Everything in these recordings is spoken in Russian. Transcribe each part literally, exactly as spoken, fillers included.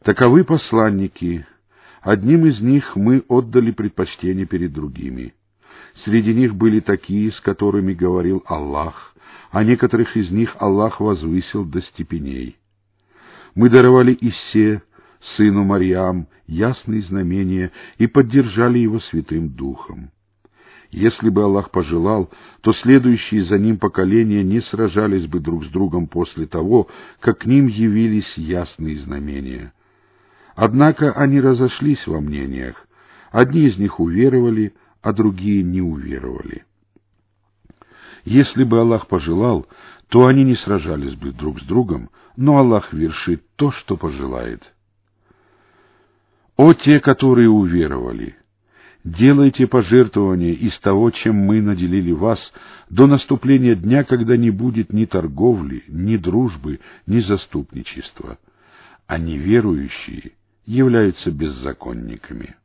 Таковы посланники. Одним из них мы отдали предпочтение перед другими. Среди них были такие, с которыми говорил Аллах, а некоторых из них Аллах возвысил до степеней. Мы даровали Иссе, сыну Марьям, ясные знамения и поддержали его Святым Духом. Если бы Аллах пожелал, то следующие за ним поколения не сражались бы друг с другом после того, как к ним явились ясные знамения. Однако они разошлись во мнениях. Одни из них уверовали, а другие не уверовали. Если бы Аллах пожелал, то они не сражались бы друг с другом, но Аллах вершит то, что пожелает. О те, которые уверовали! Делайте пожертвования из того, чем мы наделили вас, до наступления дня, когда не будет ни торговли, ни дружбы, ни заступничества, а неверующие являются беззаконниками.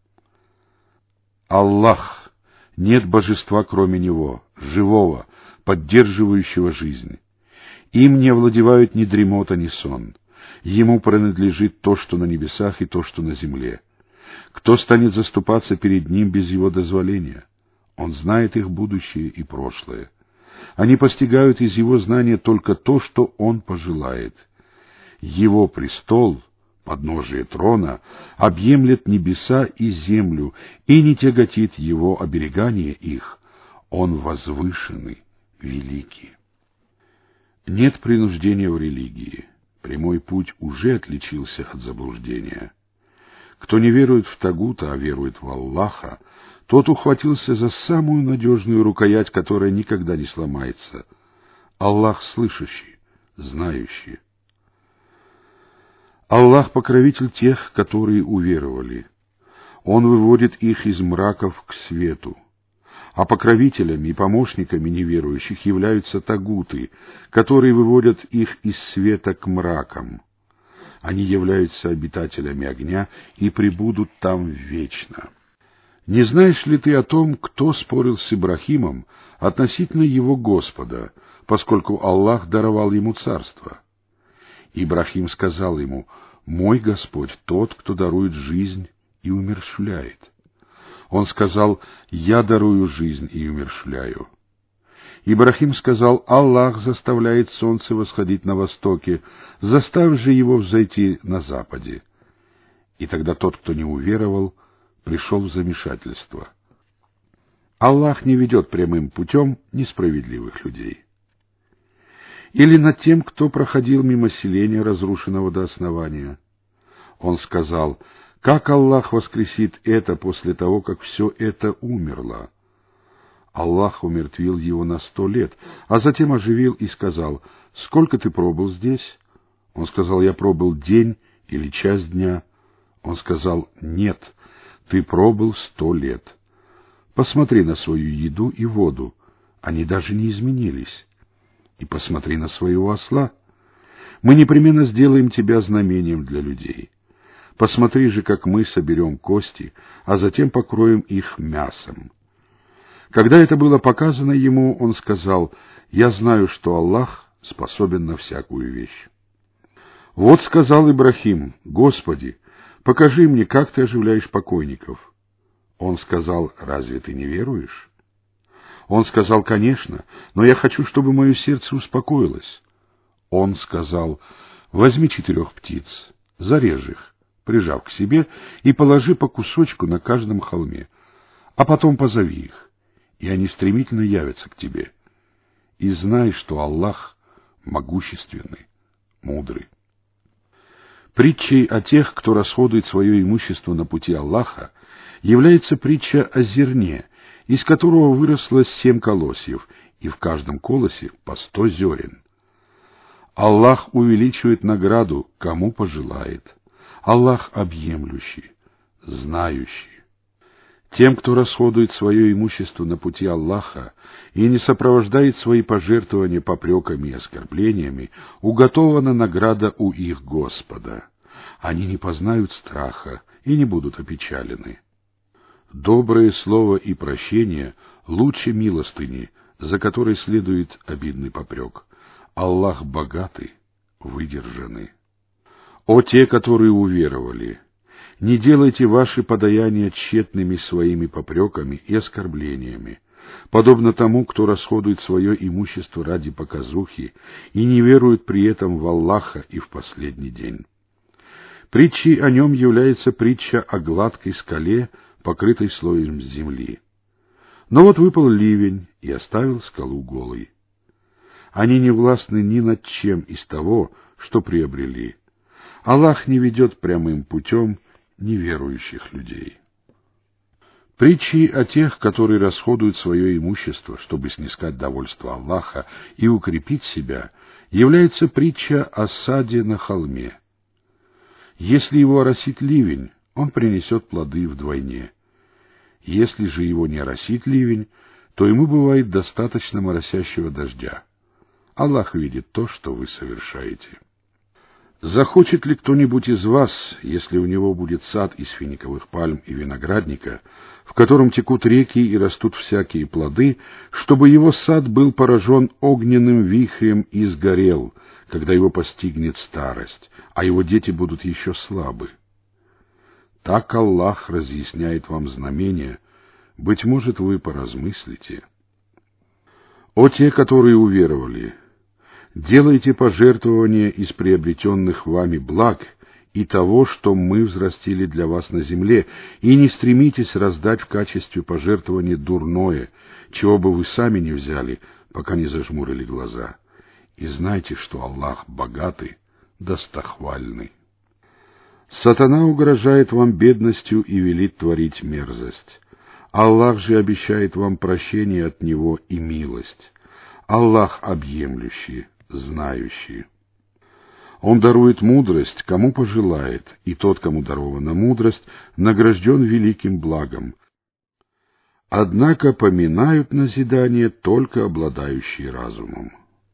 Аллах, нет божества кроме Него, живого, поддерживающего жизнь. Им не овладевают ни дремота, ни сон. Ему принадлежит то, что на небесах, и то, что на земле. Кто станет заступаться перед Ним без Его дозволения? Он знает их будущее и прошлое. Они постигают из Его знания только то, что Он пожелает. Его престол, подножие трона, объемлет небеса и землю, и не тяготит Его оберегание их. Он возвышенный, великий. Нет принуждения в религии. Прямой путь уже отличился от заблуждения. Кто не верует в Тагута, а верует в Аллаха, тот ухватился за самую надежную рукоять, которая никогда не сломается. Аллах слышащий, знающий. Аллах покровитель тех, которые уверовали. Он выводит их из мраков к свету. А покровителями и помощниками неверующих являются тагуты, которые выводят их из света к мракам. Они являются обитателями огня и пребудут там вечно. Не знаешь ли ты о том, кто спорил с Ибрахимом относительно его Господа, поскольку Аллах даровал ему царство? Ибрахим сказал ему: «Мой Господь тот, кто дарует жизнь и умерщвляет». Он сказал: «Я дарую жизнь и умерщвляю». Ибрахим сказал: «Аллах заставляет солнце восходить на востоке, заставь же его взойти на западе». И тогда тот, кто не уверовал, пришел в замешательство. Аллах не ведет прямым путем несправедливых людей. Или над тем, кто проходил мимо селения, разрушенного до основания. Он сказал: «Как Аллах воскресит это после того, как все это умерло?» Аллах умертвил его на сто лет, а затем оживил и сказал: «Сколько ты пробыл здесь?» Он сказал: «Я пробыл день или часть дня». Он сказал: «Нет, ты пробыл сто лет. Посмотри на свою еду и воду, они даже не изменились. И посмотри на своего осла. Мы непременно сделаем тебя знамением для людей. Посмотри же, как мы соберем кости, а затем покроем их мясом». Когда это было показано ему, он сказал: «Я знаю, что Аллах способен на всякую вещь». Вот сказал Ибрахим: «Господи, покажи мне, как ты оживляешь покойников». Он сказал: «Разве ты не веруешь?» Он сказал: «Конечно, но я хочу, чтобы мое сердце успокоилось». Он сказал: «Возьми четырех птиц, зарежь их, прижав к себе, и положи по кусочку на каждом холме, а потом позови их, и они стремительно явятся к тебе. И знай, что Аллах могущественный, мудрый». Притчей о тех, кто расходует свое имущество на пути Аллаха, является притча о зерне, из которого выросло семь колосьев, и в каждом колосе по сто зерен. Аллах увеличивает награду, кому пожелает. Аллах объемлющий, знающий. Тем, кто расходует свое имущество на пути Аллаха и не сопровождает свои пожертвования попреками и оскорблениями, уготована награда у их Господа. Они не познают страха и не будут опечалены. Доброе слово и прощение лучше милостыни, за которой следует обидный попрек. Аллах богатый, выдержанный. О те, которые уверовали! Не делайте ваши подаяния тщетными своими попреками и оскорблениями, подобно тому, кто расходует свое имущество ради показухи и не верует при этом в Аллаха и в последний день. Притчей о нем является притча о гладкой скале, покрытой слоем земли. Но вот выпал ливень и оставил скалу голой. Они не властны ни над чем из того, что приобрели. Аллах не ведет прямым путем неверующих людей. Притчи о тех, которые расходуют свое имущество, чтобы снискать довольство Аллаха и укрепить себя, является притча о саде на холме. Если его оросит ливень, он принесет плоды вдвойне. Если же его не оросит ливень, то ему бывает достаточно моросящего дождя. Аллах видит то, что вы совершаете. Захочет ли кто-нибудь из вас, если у него будет сад из финиковых пальм и виноградника, в котором текут реки и растут всякие плоды, чтобы его сад был поражен огненным вихрем и сгорел, когда его постигнет старость, а его дети будут еще слабы? Так Аллах разъясняет вам знамения, быть может, вы поразмыслите. О те, которые уверовали! Делайте пожертвования из приобретенных вами благ и того, что мы взрастили для вас на земле, и не стремитесь раздать в качестве пожертвования дурное, чего бы вы сами не взяли, пока не зажмурили глаза. И знайте, что Аллах богатый, достохвальный. Сатана угрожает вам бедностью и велит творить мерзость. Аллах же обещает вам прощение от Него и милость. Аллах объемлющий, знающий. Он дарует мудрость, кому пожелает, и тот, кому дарована мудрость, награжден великим благом. Однако поминают назидание только обладающие разумом.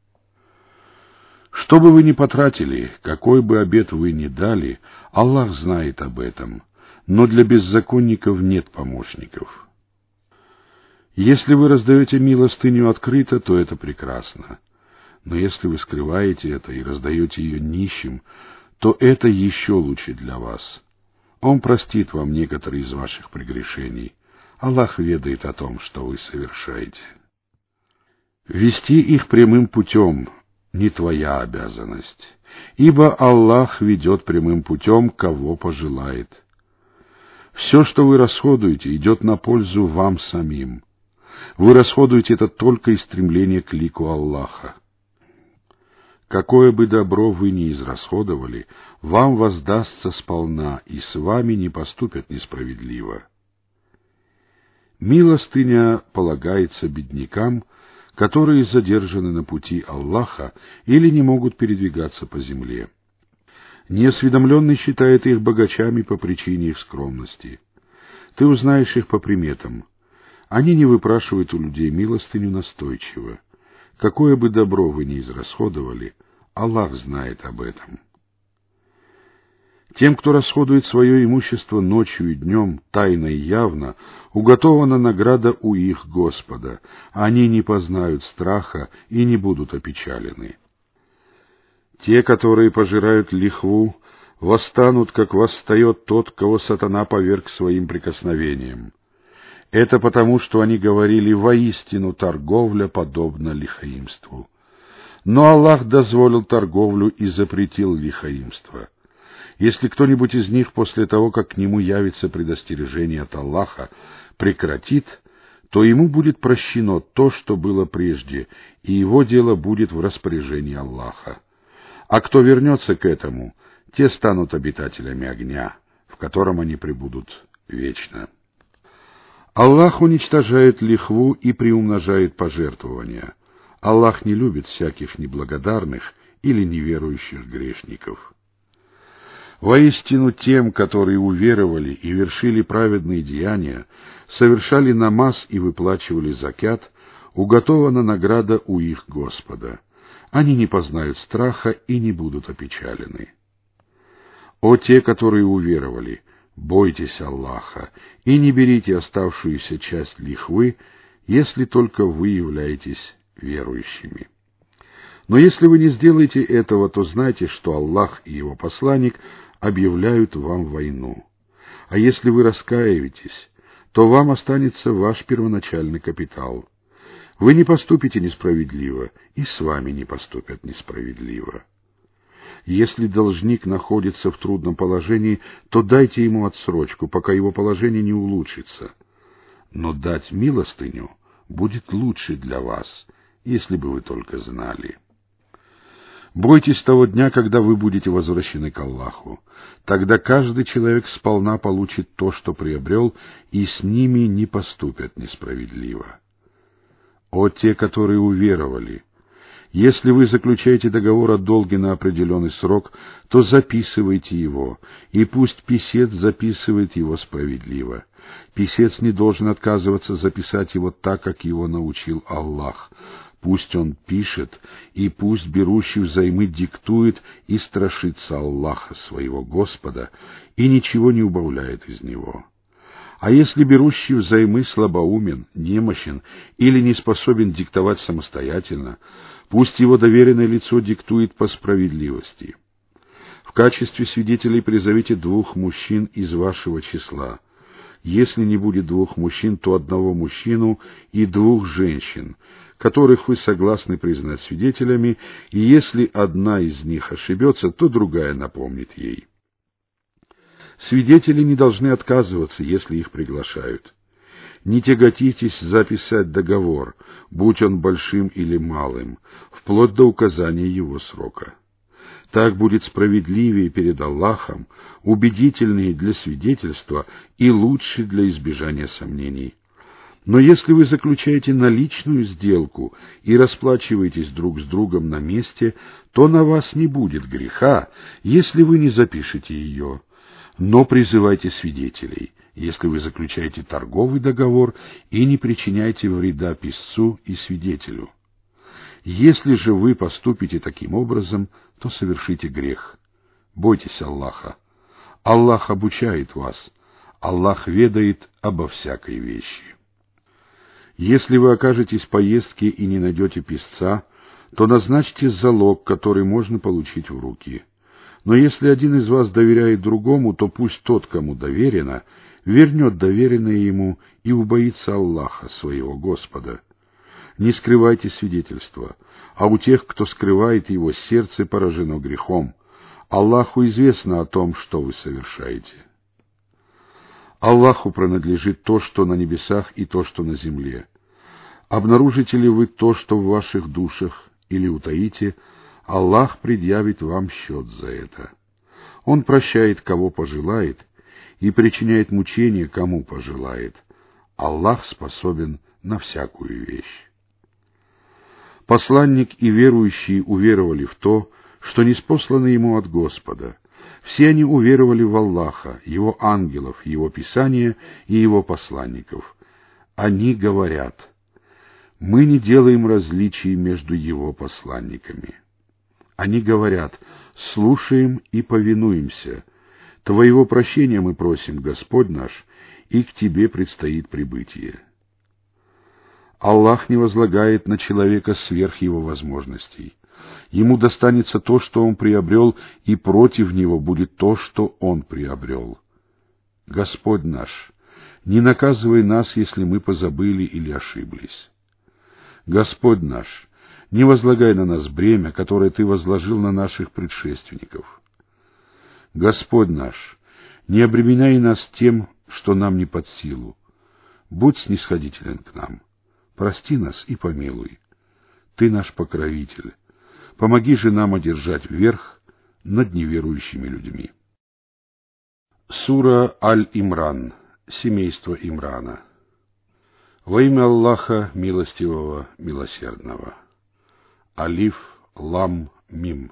Что бы вы ни потратили, какой бы обет вы ни дали, Аллах знает об этом, но для беззаконников нет помощников. Если вы раздаете милостыню открыто, то это прекрасно. Но если вы скрываете это и раздаете ее нищим, то это еще лучше для вас. Он простит вам некоторые из ваших прегрешений. Аллах ведает о том, что вы совершаете. Вести их прямым путем — не твоя обязанность, ибо Аллах ведет прямым путем, кого пожелает. Все, что вы расходуете, идет на пользу вам самим. Вы расходуете это только из стремления к лику Аллаха. Какое бы добро вы ни израсходовали, вам воздастся сполна, и с вами не поступят несправедливо. Милостыня полагается беднякам, которые задержаны на пути Аллаха или не могут передвигаться по земле. Неосведомленный считает их богачами по причине их скромности. Ты узнаешь их по приметам. Они не выпрашивают у людей милостыню настойчиво. Какое бы добро вы ни израсходовали, Аллах знает об этом. Тем, кто расходует свое имущество ночью и днем, тайно и явно, уготована награда у их Господа. Они не познают страха и не будут опечалены. Те, которые пожирают лихву, восстанут, как восстает тот, кого сатана поверг своим прикосновением. Это потому, что они говорили: воистину торговля подобна лихаимству. Но Аллах дозволил торговлю и запретил лихаимство. Если кто-нибудь из них после того, как к нему явится предостережение от Аллаха, прекратит, то ему будет прощено то, что было прежде, и его дело будет в распоряжении Аллаха. А кто вернется к этому, те станут обитателями огня, в котором они пребудут вечно. Аллах уничтожает лихву и приумножает пожертвования. Аллах не любит всяких неблагодарных или неверующих грешников. Воистину тем, которые уверовали и вершили праведные деяния, совершали намаз и выплачивали закят, уготована награда у их Господа. Они не познают страха и не будут опечалены. О те, которые уверовали! Бойтесь Аллаха и не берите оставшуюся часть лихвы, если только вы являетесь верующими. Но если вы не сделаете этого, то знайте, что Аллах и Его посланник объявляют вам войну. А если вы раскаиваетесь, то вам останется ваш первоначальный капитал. Вы не поступите несправедливо, и с вами не поступят несправедливо. Если должник находится в трудном положении, то дайте ему отсрочку, пока его положение не улучшится. Но дать милостыню будет лучше для вас, если бы вы только знали. Бойтесь того дня, когда вы будете возвращены к Аллаху. Тогда каждый человек сполна получит то, что приобрел, и с ними не поступят несправедливо. О те, которые уверовали! Если вы заключаете договор о долге на определенный срок, то записывайте его, и пусть писец записывает его справедливо. Писец не должен отказываться записать его так, как его научил Аллах. Пусть он пишет, и пусть берущий взаймы диктует и страшится Аллаха, своего Господа, и ничего не убавляет из него. А если берущий взаймы слабоумен, немощен или не способен диктовать самостоятельно, пусть его доверенное лицо диктует по справедливости. В качестве свидетелей призовите двух мужчин из вашего числа. Если не будет двух мужчин, то одного мужчину и двух женщин, которых вы согласны признать свидетелями, и если одна из них ошибется, то другая напомнит ей. Свидетели не должны отказываться, если их приглашают. Не тяготитесь записать договор, будь он большим или малым, вплоть до указания его срока. Так будет справедливее перед Аллахом, убедительнее для свидетельства и лучше для избежания сомнений. Но если вы заключаете наличную сделку и расплачиваетесь друг с другом на месте, то на вас не будет греха, если вы не запишете ее. Но призывайте свидетелей, если вы заключаете торговый договор, и не причиняйте вреда писцу и свидетелю. Если же вы поступите таким образом, то совершите грех. Бойтесь Аллаха. Аллах обучает вас. Аллах ведает обо всякой вещи. Если вы окажетесь в поездке и не найдете писца, то назначьте залог, который можно получить в руки. Но если один из вас доверяет другому, то пусть тот, кому доверено, вернет доверенное ему и убоится Аллаха, своего Господа. Не скрывайте свидетельства, а у тех, кто скрывает его, сердце поражено грехом. Аллаху известно о том, что вы совершаете. Аллаху принадлежит то, что на небесах, и то, что на земле. Обнаружите ли вы то, что в ваших душах, или утаите, Аллах предъявит вам счет за это. Он прощает, кого пожелает, и причиняет мучения, кому пожелает. Аллах способен на всякую вещь. Посланник и верующие уверовали в то, что ниспослано ему от Господа. Все они уверовали в Аллаха, Его ангелов, Его Писания и Его посланников. Они говорят: мы не делаем различий между Его посланниками. Они говорят: слушаем и повинуемся. Твоего прощения мы просим, Господь наш, и к Тебе предстоит прибытие. Аллах не возлагает на человека сверх его возможностей. Ему достанется то, что он приобрел, и против него будет то, что он приобрел. Господь наш, не наказывай нас, если мы позабыли или ошиблись. Господь наш, не возлагай на нас бремя, которое Ты возложил на наших предшественников. Господь наш, не обременяй нас тем, что нам не под силу. Будь снисходителен к нам. Прости нас и помилуй. Ты наш покровитель. Помоги же нам одержать верх над неверующими людьми. Сура Аль-Имран. Семейство Имрана. Во имя Аллаха Милостивого, Милосердного. Алиф, Лам, Мим.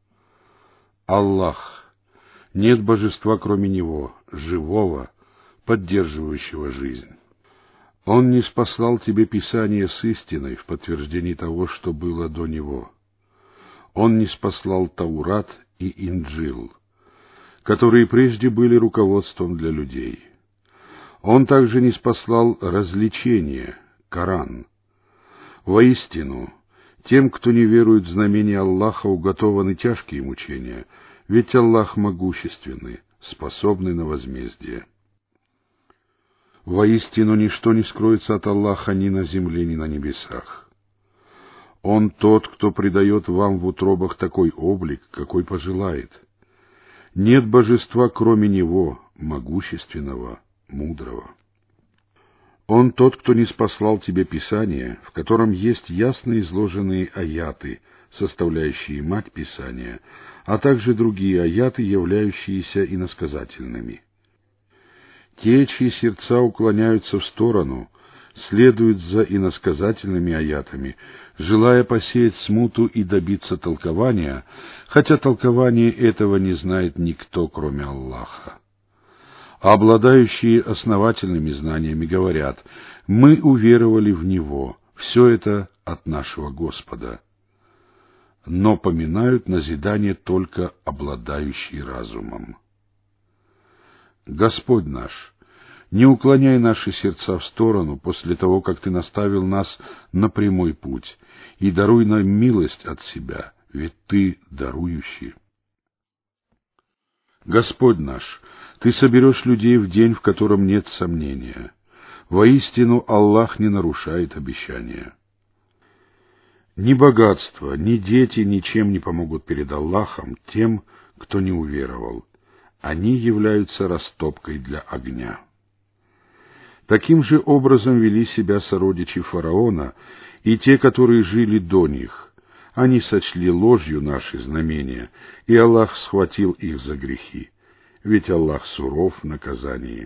Аллах. Нет божества, кроме Него, живого, поддерживающего жизнь. Он ниспослал тебе Писание с истиной в подтверждении того, что было до него. Он ниспослал Таурат и Инджил, которые прежде были руководством для людей. Он также ниспослал развлечение, Коран. Воистину, Тем, кто не верует в знамения Аллаха, уготованы тяжкие мучения, ведь Аллах могущественный, способный на возмездие. Воистину, ничто не скроется от Аллаха ни на земле, ни на небесах. Он тот, кто придает вам в утробах такой облик, какой пожелает. Нет божества, кроме Него, могущественного, мудрого. Он тот, кто ниспослал тебе Писание, в котором есть ясно изложенные аяты, составляющие мать Писания, а также другие аяты, являющиеся иносказательными. Те, чьи сердца уклоняются в сторону, следуют за иносказательными аятами, желая посеять смуту и добиться толкования, хотя толкование этого не знает никто, кроме Аллаха. А обладающие основательными знаниями говорят: «Мы уверовали в Него, все это от нашего Господа». Но поминают назидание только обладающие разумом. Господь наш, не уклоняй наши сердца в сторону после того, как Ты наставил нас на прямой путь, и даруй нам милость от Себя, ведь Ты дарующий. Господь наш, Ты соберешь людей в день, в котором нет сомнения. Воистину, Аллах не нарушает обещания. Ни богатство, ни дети ничем не помогут перед Аллахом тем, кто не уверовал. Они являются растопкой для огня. Таким же образом вели себя сородичи фараона и те, которые жили до них. Они сочли ложью наши знамения, и Аллах схватил их за грехи, ведь Аллах суров в наказании.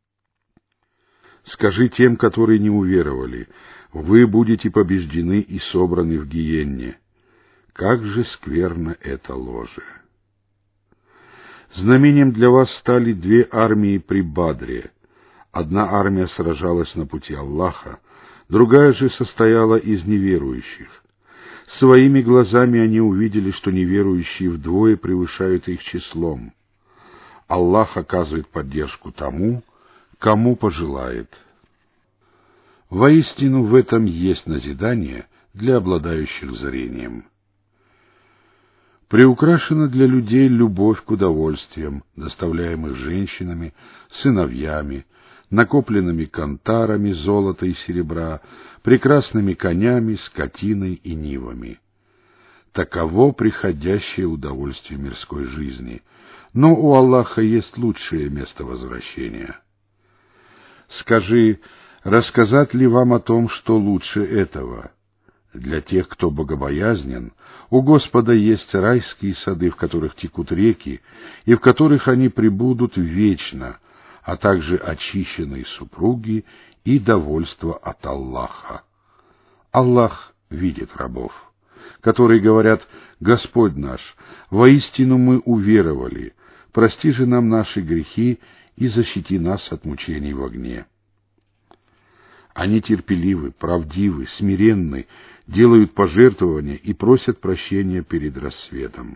Скажи тем, которые не уверовали: вы будете побеждены и собраны в гиенне. Как же скверно это ложе! Знамением для вас стали две армии при Бадре. Одна армия сражалась на пути Аллаха, другая же состояла из неверующих. Своими глазами они увидели, что неверующие вдвое превышают их числом. Аллах оказывает поддержку тому, кому пожелает. Воистину, в этом есть назидание для обладающих зрением. Приукрашена для людей любовь к удовольствиям, доставляемых женщинами, сыновьями, накопленными кантарами золота и серебра, прекрасными конями, скотиной и нивами. Таково приходящее удовольствие мирской жизни, но у Аллаха есть лучшее место возвращения. Скажи, рассказать ли вам о том, что лучше этого? Для тех, кто богобоязнен, у Господа есть райские сады, в которых текут реки, и в которых они пребудут вечно, а также очищенные супруги и довольство от Аллаха. Аллах видит рабов, которые говорят: «Господь наш, воистину мы уверовали, прости же нам наши грехи и защити нас от мучений в огне». Они терпеливы, правдивы, смиренны, делают пожертвования и просят прощения перед рассветом.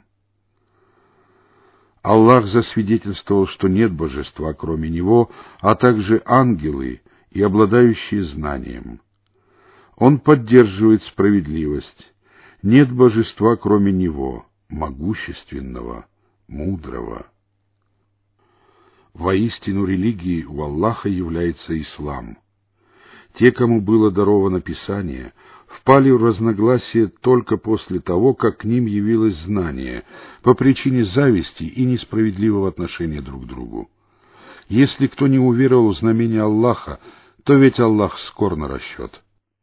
Аллах засвидетельствовал, что нет божества, кроме Него, а также ангелы и обладающие знанием. Он поддерживает справедливость. Нет божества, кроме Него, могущественного, мудрого. Воистину, религией у Аллаха является ислам. Те, кому было даровано Писание, впали в разногласие только после того, как к ним явилось знание, по причине зависти и несправедливого отношения друг к другу. Если кто не уверовал в знамение Аллаха, то ведь Аллах скор на расчет.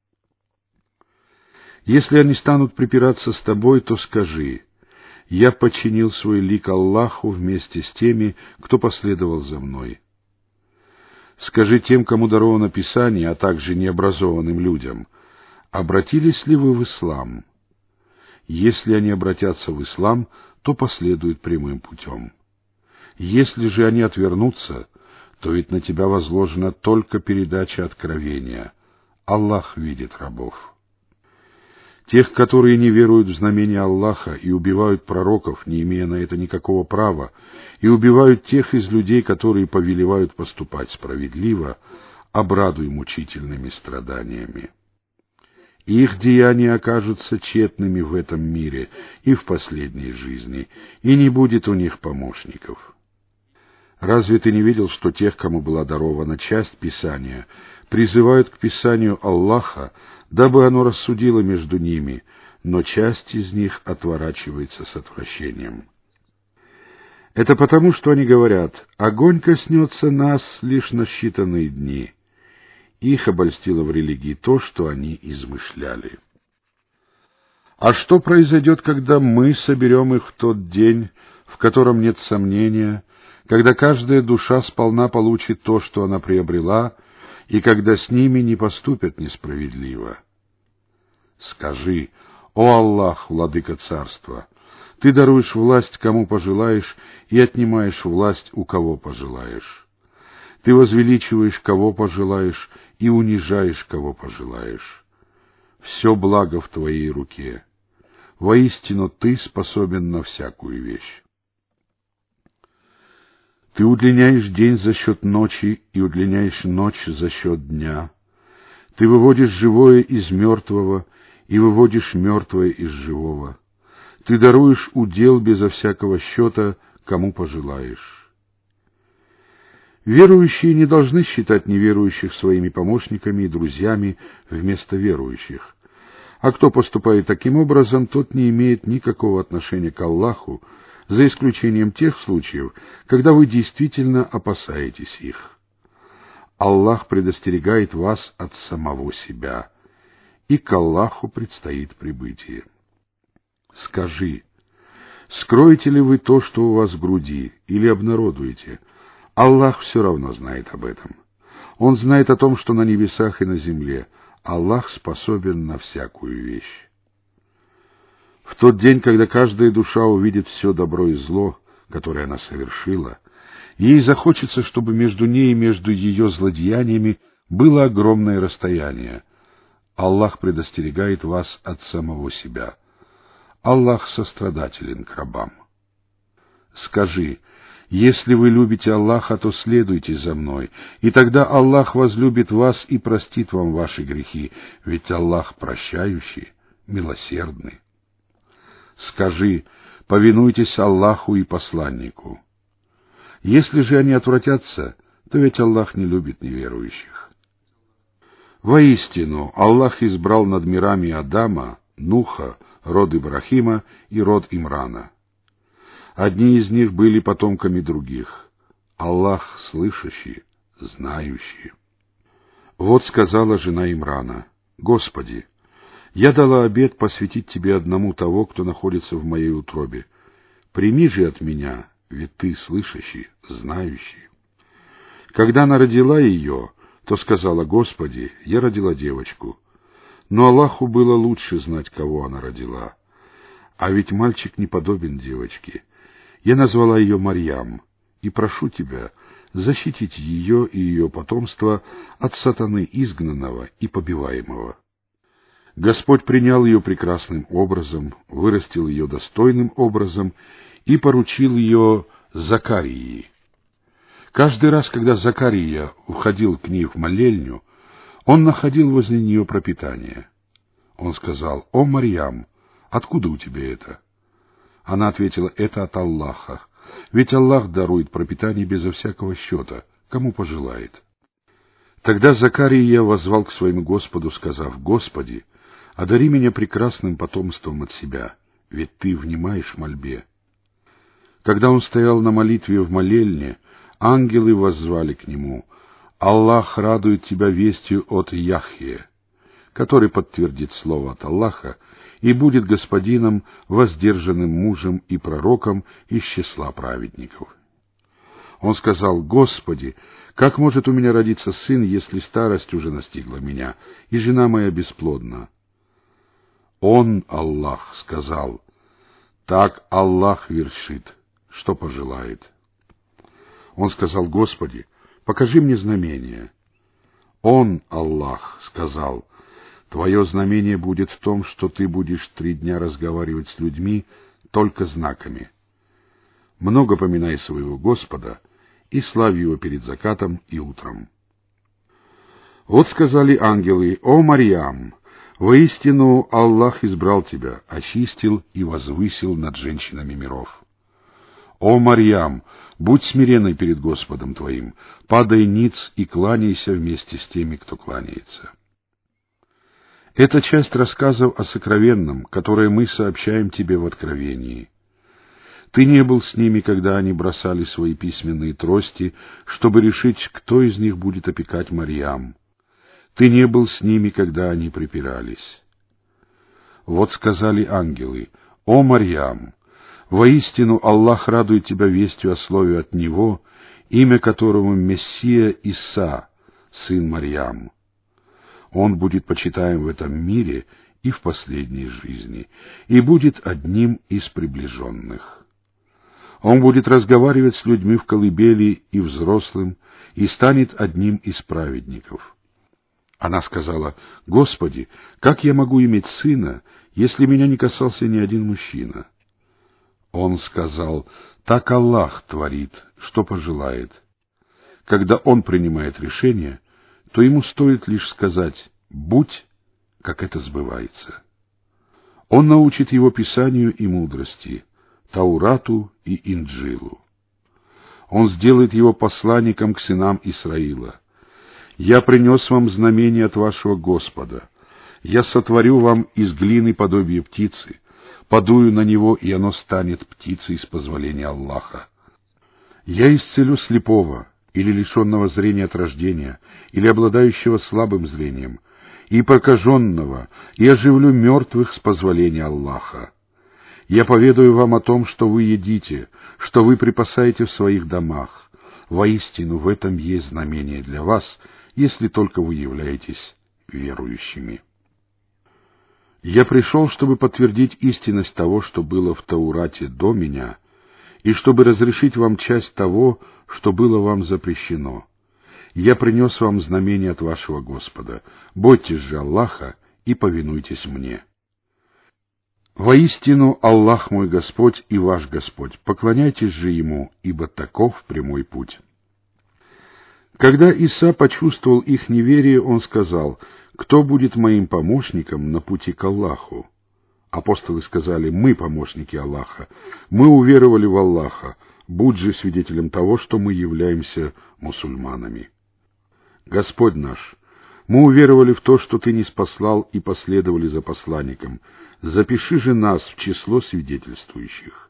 Если они станут припираться с тобой, то скажи: «Я подчинил свой лик Аллаху вместе с теми, кто последовал за мной». Скажи тем, кому даровано Писание, а также необразованным людям: обратились ли вы в ислам? Если они обратятся в ислам, то последуют прямым путем. Если же они отвернутся, то ведь на тебя возложена только передача откровения. Аллах видит рабов. Тех, которые не веруют в знамения Аллаха и убивают пророков, не имея на это никакого права, и убивают тех из людей, которые повелевают поступать справедливо, обрадуй мучительными страданиями. Их деяния окажутся тщетными в этом мире и в последней жизни, и не будет у них помощников. Разве ты не видел, что тех, кому была дарована часть Писания, призывают к Писанию Аллаха, дабы оно рассудило между ними, но часть из них отворачивается с отвращением? Это потому, что они говорят: огонь коснется нас лишь на считанные дни. Их обольстило в религии то, что они измышляли. А что произойдет, когда мы соберем их в тот день, в котором нет сомнения, когда каждая душа сполна получит то, что она приобрела, и когда с ними не поступят несправедливо? Скажи: о Аллах, владыка царства, ты даруешь власть, кому пожелаешь, и отнимаешь власть, у кого пожелаешь. Ты возвеличиваешь, кого пожелаешь, и унижаешь, кого пожелаешь. Все благо в твоей руке. Воистину ты способен на всякую вещь. Ты удлиняешь день за счет ночи и удлиняешь ночь за счет дня. Ты выводишь живое из мертвого и выводишь мертвое из живого. Ты даруешь удел безо всякого счета, кому пожелаешь. Верующие не должны считать неверующих своими помощниками и друзьями вместо верующих. А кто поступает таким образом, тот не имеет никакого отношения к Аллаху, за исключением тех случаев, когда вы действительно опасаетесь их. Аллах предостерегает вас от самого себя, и к Аллаху предстоит прибытие. Скажи: скроете ли вы то, что у вас в груди, или обнародуете? Аллах все равно знает об этом. Он знает о том, что на небесах и на земле. Аллах способен на всякую вещь. В тот день, когда каждая душа увидит все добро и зло, которое она совершила, ей захочется, чтобы между ней и между ее злодеяниями было огромное расстояние. Аллах предостерегает вас от самого себя. Аллах сострадателен к рабам. Скажи: если вы любите Аллаха, то следуйте за мной, и тогда Аллах возлюбит вас и простит вам ваши грехи, ведь Аллах прощающий, милосердный. Скажи: повинуйтесь Аллаху и посланнику. Если же они отвратятся, то ведь Аллах не любит неверующих. Воистину, Аллах избрал над мирами Адама, Нуха, род Ибрахима и род Имрана. Одни из них были потомками других. Аллах слышащий, знающий. Вот сказала жена Имрана: Господи, я дала обет посвятить Тебе одному того, кто находится в моей утробе. Прими же от меня, ведь Ты слышащий, знающий. Когда она родила ее, то сказала: Господи, я родила девочку. Но Аллаху было лучше знать, кого она родила. А ведь мальчик не подобен девочке. Я назвала ее Марьям, и прошу Тебя защитить ее и ее потомство от сатаны изгнанного и побиваемого. Господь принял ее прекрасным образом, вырастил ее достойным образом и поручил ее Закарии. Каждый раз, когда Закария уходил к ней в молельню, он находил возле нее пропитание. Он сказал: «О, Марьям, откуда у тебя это?» Она ответила: «Это от Аллаха, ведь Аллах дарует пропитание безо всякого счета, кому пожелает». Тогда Закария воззвал к своему Господу, сказав: «Господи, одари меня прекрасным потомством от себя, ведь Ты внимаешь мольбе». Когда он стоял на молитве в молельне, ангелы воззвали к нему: «Аллах радует тебя вестью от Яхье, который подтвердит слово от Аллаха и будет господином, воздержанным мужем и пророком из числа праведников». Он сказал: «Господи, как может у меня родиться сын, если старость уже настигла меня, и жена моя бесплодна?» Он, Аллах, сказал: «Так Аллах вершит, что пожелает». Он сказал: «Господи, покажи мне знамение». Он, Аллах, сказал: «Твое знамение будет в том, что ты будешь три дня разговаривать с людьми только знаками. Много поминай своего Господа и славь его перед закатом и утром». Вот сказали ангелы: «О, Марьям, Воистину, Аллах избрал тебя, очистил и возвысил над женщинами миров. О, Марьям, будь смиренной перед Господом твоим, падай ниц и кланяйся вместе с теми, кто кланяется. Это часть рассказов о сокровенном, которое мы сообщаем тебе в Откровении. Ты не был с ними, когда они бросали свои письменные трости, чтобы решить, кто из них будет опекать Марьям. Ты не был с ними, когда они припирались. Вот сказали ангелы: «О, Марьям, воистину Аллах радует тебя вестью о слове от Него, имя которому Мессия Иса, сын Марьям. Он будет почитаем в этом мире и в последней жизни, и будет одним из приближенных. Он будет разговаривать с людьми в колыбели и взрослым, и станет одним из праведников». Она сказала: «Господи, как я могу иметь сына, если меня не касался ни один мужчина?» Он сказал: «Так Аллах творит, что пожелает. Когда Он принимает решение, то ему стоит лишь сказать: будь, как это сбывается. Он научит его Писанию и мудрости, Таурату и Инджилу. Он сделает его посланником к сынам Исраила. Я принес вам знамение от вашего Господа. Я сотворю вам из глины подобие птицы, подую на него, и оно станет птицей с позволения Аллаха. Я исцелю слепого, или лишенного зрения от рождения, или обладающего слабым зрением, и прокаженного, и оживлю мертвых с позволения Аллаха. Я поведаю вам о том, что вы едите, что вы припасаете в своих домах. Воистину, в этом есть знамение для вас, если только вы являетесь верующими. Я пришел, чтобы подтвердить истинность того, что было в Таурате до меня, и чтобы разрешить вам часть того, что было вам запрещено. Я принес вам знамение от вашего Господа. Бойтесь же Аллаха и повинуйтесь мне. Воистину, Аллах мой Господь и ваш Господь, поклоняйтесь же Ему, ибо таков прямой путь». Когда Иса почувствовал их неверие, он сказал: «Кто будет моим помощником на пути к Аллаху?» Апостолы сказали: «Мы помощники Аллаха, мы уверовали в Аллаха, будь же свидетелем того, что мы являемся мусульманами». Господь наш, мы уверовали в то, что Ты ниспослал, и последовали за посланником. Запиши же нас в число свидетельствующих.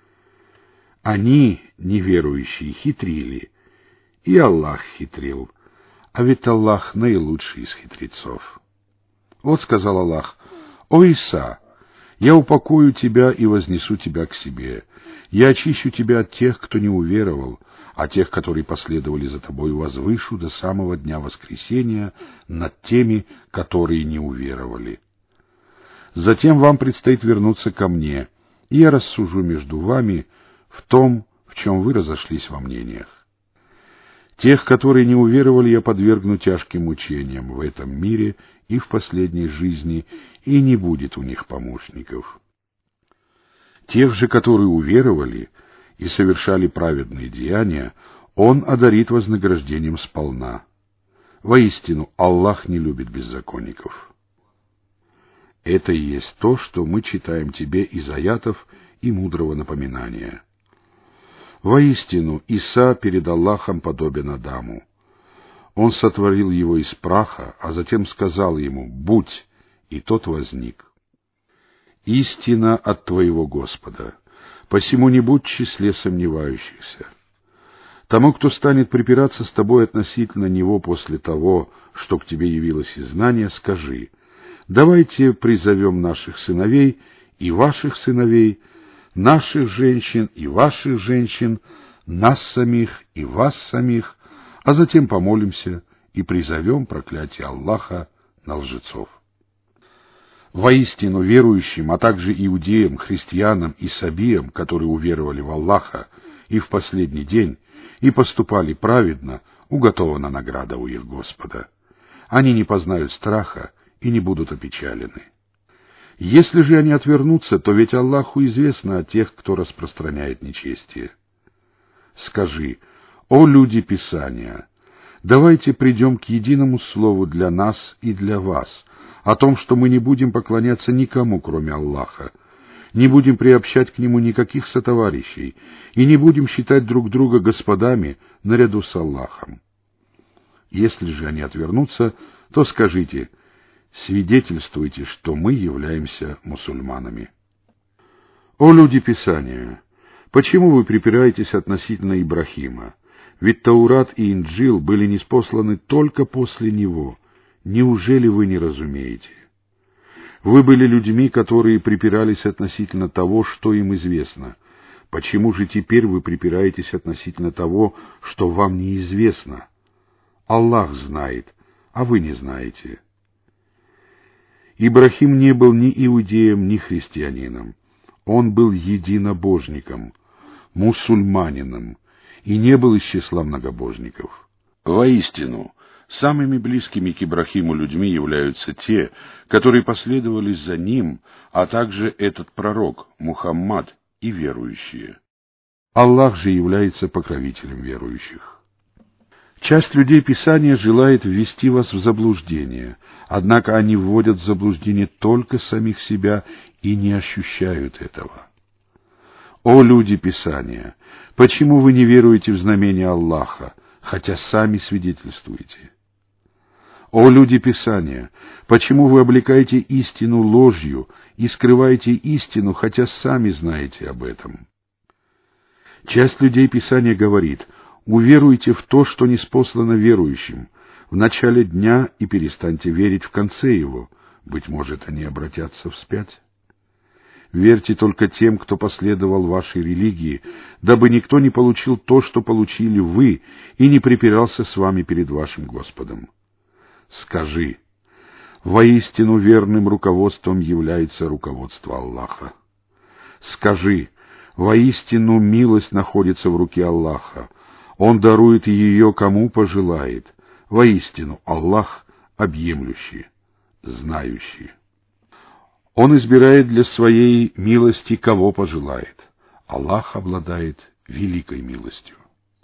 Они, неверующие, хитрили, и Аллах хитрил, а ведь Аллах наилучший из хитрецов. Вот сказал Аллах: «О Иса, я упокою тебя и вознесу тебя к себе. Я очищу тебя от тех, кто не уверовал, а тех, которые последовали за тобой, возвышу до самого дня воскресения над теми, которые не уверовали. Затем вам предстоит вернуться ко мне, и я рассужу между вами в том, в чем вы разошлись во мнениях. Тех, которые не уверовали, я подвергну тяжким мучениям в этом мире и в последней жизни, и не будет у них помощников. Тех же, которые уверовали и совершали праведные деяния, Он одарит вознаграждением сполна. Воистину, Аллах не любит беззаконников». Это и есть то, что мы читаем тебе из аятов и мудрого напоминания. Воистину, Иса перед Аллахом подобен Адаму. Он сотворил его из праха, а затем сказал ему: «Будь», и тот возник. Истина от твоего Господа, посему не будь в числе сомневающихся. Тому, кто станет припираться с тобой относительно него после того, что к тебе явилось из знания, скажи: давайте призовем наших сыновей и ваших сыновей, наших женщин и ваших женщин, нас самих и вас самих, а затем помолимся и призовем проклятие Аллаха на лжецов. Воистину верующим, а также иудеям, христианам и сабиям, которые уверовали в Аллаха и в последний день, и поступали праведно, уготована награда у их Господа. Они не познают страха и не будут опечалены. Если же они отвернутся, то ведь Аллаху известно о тех, кто распространяет нечестие. Скажи: «О люди Писания, давайте придем к единому слову для нас и для вас, о том, что мы не будем поклоняться никому, кроме Аллаха, не будем приобщать к Нему никаких сотоварищей и не будем считать друг друга господами наряду с Аллахом. Если же они отвернутся, то скажите: свидетельствуйте, что мы являемся мусульманами. О люди Писания! Почему вы припираетесь относительно Ибрахима? Ведь Таурат и Инджил были ниспосланы только после него. Неужели вы не разумеете? Вы были людьми, которые припирались относительно того, что им известно. Почему же теперь вы припираетесь относительно того, что вам неизвестно? Аллах знает, а вы не знаете. Ибрахим не был ни иудеем, ни христианином. Он был единобожником, мусульманином, и не был из числа многобожников. Воистину, самыми близкими к Ибрахиму людьми являются те, которые последовали за ним, а также этот пророк, Мухаммад, и верующие. Аллах же является покровителем верующих. Часть людей Писания желает ввести вас в заблуждение, однако они вводят в заблуждение только самих себя и не ощущают этого. О люди Писания! Почему вы не веруете в знамения Аллаха, хотя сами свидетельствуете? О люди Писания! Почему вы облекаете истину ложью и скрываете истину, хотя сами знаете об этом? Часть людей Писания говорит: уверуйте в то, что ниспослано верующим в начале дня, и перестаньте верить в конце его, быть может, они обратятся вспять. Верьте только тем, кто последовал вашей религии, дабы никто не получил то, что получили вы, и не припирался с вами перед вашим Господом. Скажи: воистину верным руководством является руководство Аллаха. Скажи: воистину милость находится в руке Аллаха. Он дарует ее кому пожелает. Воистину Аллах объемлющий, знающий. Он избирает для своей милости кого пожелает. Аллах обладает великой милостью.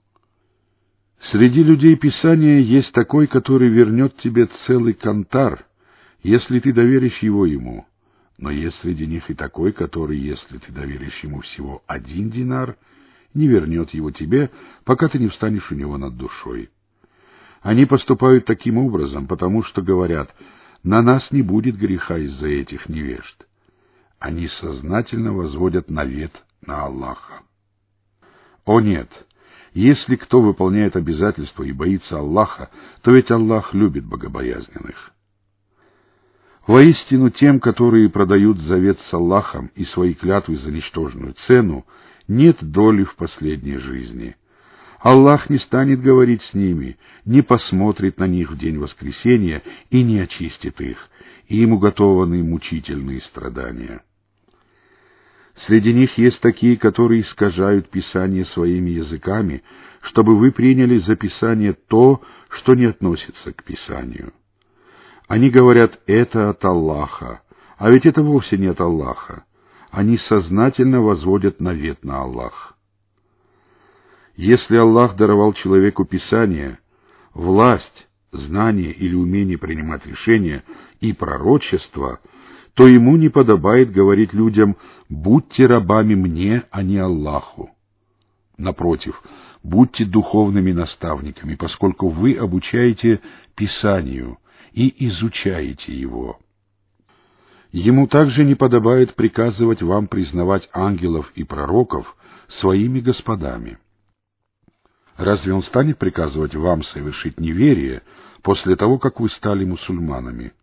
Среди людей Писания есть такой, который вернет тебе целый кантар, если ты доверишь его ему. Но есть среди них и такой, который, если ты доверишь ему всего один динар, не вернет его тебе, пока ты не встанешь у него над душой. Они поступают таким образом, потому что говорят: на нас не будет греха из-за этих невежд. Они сознательно возводят навет на Аллаха. О нет! Если кто выполняет обязательства и боится Аллаха, то ведь Аллах любит богобоязненных. Воистину тем, которые продают завет с Аллахом и свои клятвы за ничтожную цену, нет доли в последней жизни. Аллах не станет говорить с ними, не посмотрит на них в день воскресения и не очистит их, и им уготованы мучительные страдания. Среди них есть такие, которые искажают Писание своими языками, чтобы вы приняли за Писание то, что не относится к Писанию. Они говорят: это от Аллаха, а ведь это вовсе не от Аллаха. Они сознательно возводят навет на Аллах. Если Аллах даровал человеку Писание, власть, знание или умение принимать решения и пророчество, то ему не подобает говорить людям: будьте рабами мне, а не Аллаху. Напротив, будьте духовными наставниками, поскольку вы обучаете Писанию и изучаете его. Ему также не подобает приказывать вам признавать ангелов и пророков своими господами. Разве он станет приказывать вам совершить неверие после того, как вы стали мусульманами?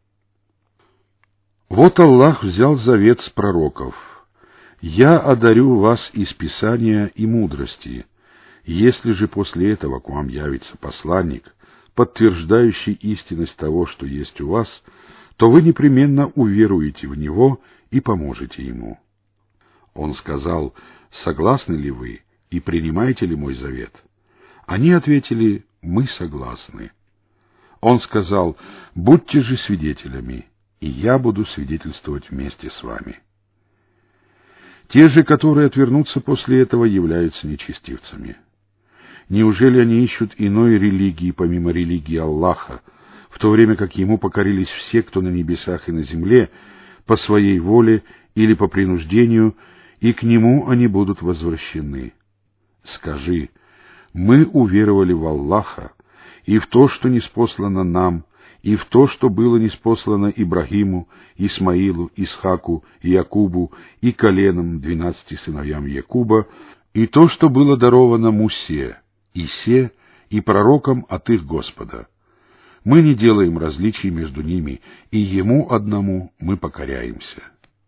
Вот Аллах взял завет с пророков: «Я одарю вас из Писания и мудрости. Если же после этого к вам явится посланник, подтверждающий истинность того, что есть у вас, то вы непременно уверуете в него и поможете ему». Он сказал: «Согласны ли вы и принимаете ли мой завет?» Они ответили: «Мы согласны». Он сказал: «Будьте же свидетелями, и я буду свидетельствовать вместе с вами». Те же, которые отвернутся после этого, являются нечестивцами. Неужели они ищут иной религии помимо религии Аллаха, в то время как ему покорились все, кто на небесах и на земле, по своей воле или по принуждению, и к нему они будут возвращены. Скажи: мы уверовали в Аллаха, и в то, что ниспослано нам, и в то, что было ниспослано Ибрагиму, Исмаилу, Исхаку, Якубу и коленам двенадцати сыновьям Якуба, и то, что было даровано Мусе, Исе и пророкам от их Господа. Мы не делаем различий между ними, и Ему одному мы покоряемся.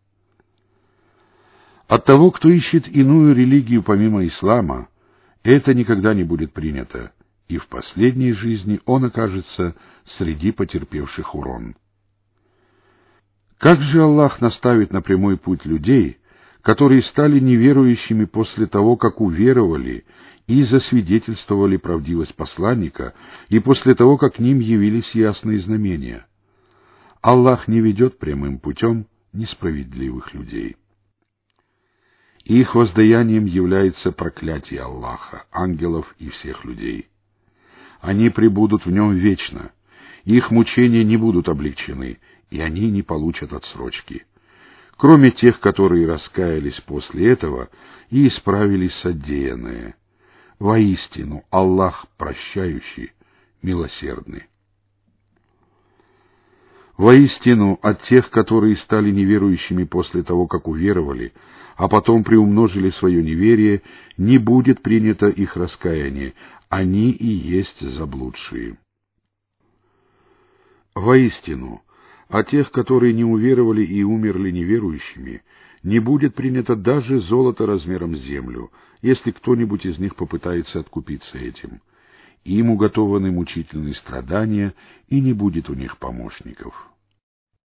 От того, кто ищет иную религию помимо ислама, это никогда не будет принято, и в последней жизни он окажется среди потерпевших урон. Как же Аллах наставит на прямой путь людей, которые стали неверующими после того, как уверовали и засвидетельствовали правдивость посланника, и после того, как к ним явились ясные знамения? Аллах не ведет прямым путем несправедливых людей. Их воздаянием является проклятие Аллаха, ангелов и всех людей. Они пребудут в нем вечно, их мучения не будут облегчены, и они не получат отсрочки, кроме тех, которые раскаялись после этого и исправили содеянное. Воистину, Аллах прощающий, милосердный. Воистину, от тех, которые стали неверующими после того, как уверовали, а потом приумножили свое неверие, не будет принято их раскаяние, они и есть заблудшие. Воистину, от тех, которые не уверовали и умерли неверующими, не будет принято даже золото размером с землю, если кто-нибудь из них попытается откупиться этим. Им уготованы мучительные страдания, и не будет у них помощников.